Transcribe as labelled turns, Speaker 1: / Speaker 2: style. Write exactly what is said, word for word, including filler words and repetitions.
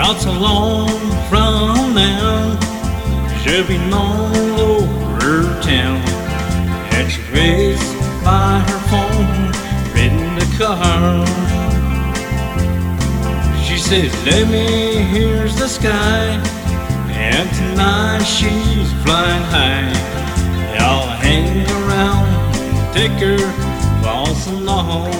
Speaker 1: Not so long from now, she'll be known all over town. And she waits by her phone, reading the car. She says, let me, here's the sky. And tonight she's flying high. I'll hang around, take her waltz along.